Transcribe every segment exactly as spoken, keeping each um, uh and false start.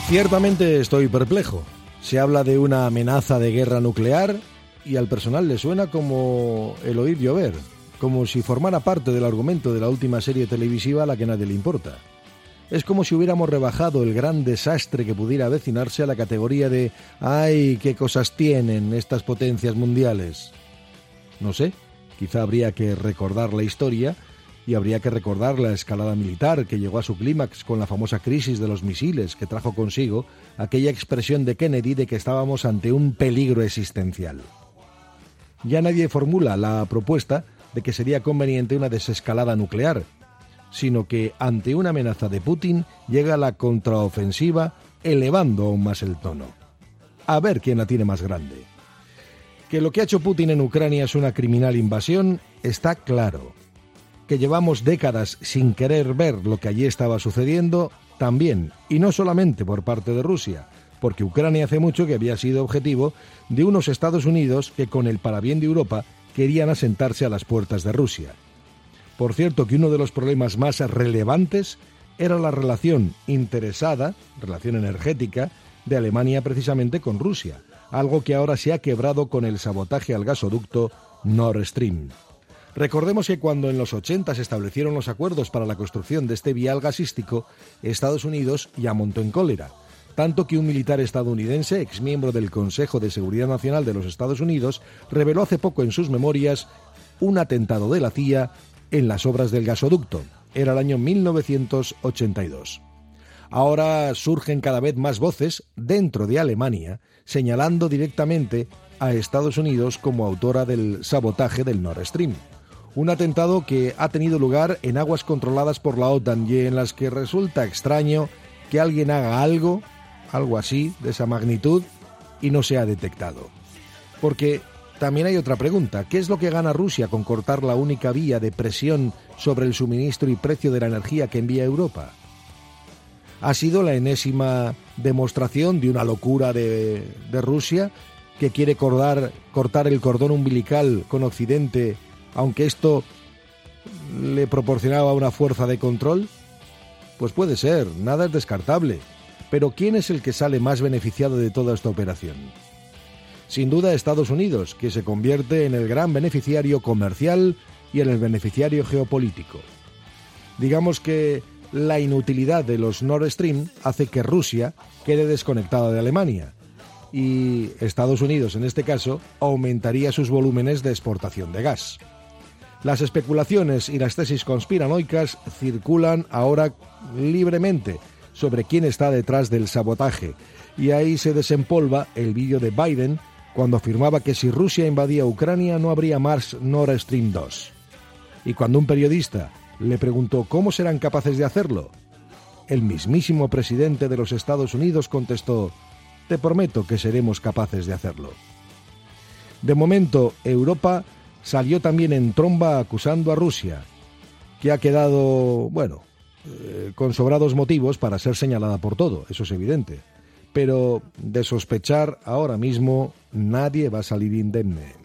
Ciertamente estoy perplejo. Se habla de una amenaza de guerra nuclear y al personal le suena como el oír llover, como si formara parte del argumento de la última serie televisiva a la que nadie le importa. Es como si hubiéramos rebajado el gran desastre que pudiera avecinarse a la categoría de ¡ay, qué cosas tienen estas potencias mundiales! No sé, quizá habría que recordar la historia y habría que recordar la escalada militar que llegó a su clímax con la famosa crisis de los misiles que trajo consigo aquella expresión de Kennedy de que estábamos ante un peligro existencial. Ya nadie formula la propuesta de que sería conveniente una desescalada nuclear, sino que ante una amenaza de Putin llega la contraofensiva elevando aún más el tono. A ver quién la tiene más grande. Que lo que ha hecho Putin en Ucrania es una criminal invasión está claro. Que llevamos décadas sin querer ver lo que allí estaba sucediendo, también, y no solamente por parte de Rusia, porque Ucrania hace mucho que había sido objetivo de unos Estados Unidos que con el parabién de Europa querían asentarse a las puertas de Rusia. Por cierto que uno de los problemas más relevantes era la relación interesada, relación energética, de Alemania precisamente con Rusia, algo que ahora se ha quebrado con el sabotaje al gasoducto Nord Stream. Recordemos que cuando en los ochenta se establecieron los acuerdos para la construcción de este vial gasístico, Estados Unidos ya montó en cólera, tanto que un militar estadounidense, exmiembro del Consejo de Seguridad Nacional de los Estados Unidos, reveló hace poco en sus memorias un atentado de la C I A en las obras del gasoducto. Era el año mil novecientos ochenta y dos. Ahora surgen cada vez más voces dentro de Alemania señalando directamente a Estados Unidos como autora del sabotaje del Nord Stream. Un atentado que ha tenido lugar en aguas controladas por la OTAN y en las que resulta extraño que alguien haga algo, algo así, de esa magnitud, y no se ha detectado. Porque también hay otra pregunta, ¿qué es lo que gana Rusia con cortar la única vía de presión sobre el suministro y precio de la energía que envía Europa? ¿Ha sido la enésima demostración de una locura de, de Rusia que quiere cortar, cortar el cordón umbilical con Occidente, aunque esto le proporcionaba una fuerza de control? Pues puede ser, nada es descartable. Pero ¿quién es el que sale más beneficiado de toda esta operación? Sin duda Estados Unidos, que se convierte en el gran beneficiario comercial y en el beneficiario geopolítico. Digamos que la inutilidad de los Nord Stream hace que Rusia quede desconectada de Alemania y Estados Unidos, en este caso, aumentaría sus volúmenes de exportación de gas. Las especulaciones y las tesis conspiranoicas circulan ahora libremente sobre quién está detrás del sabotaje, y ahí se desempolva el vídeo de Biden cuando afirmaba que si Rusia invadía Ucrania no habría más Nord Stream dos. Y cuando un periodista le preguntó cómo serán capaces de hacerlo, el mismísimo presidente de los Estados Unidos contestó: te prometo que seremos capaces de hacerlo. De momento, Europa salió también en tromba acusando a Rusia, que ha quedado, bueno, eh, con sobrados motivos para ser señalada por todo, eso es evidente. Pero de sospechar ahora mismo nadie va a salir indemne.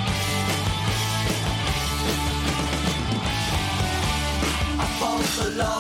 The law.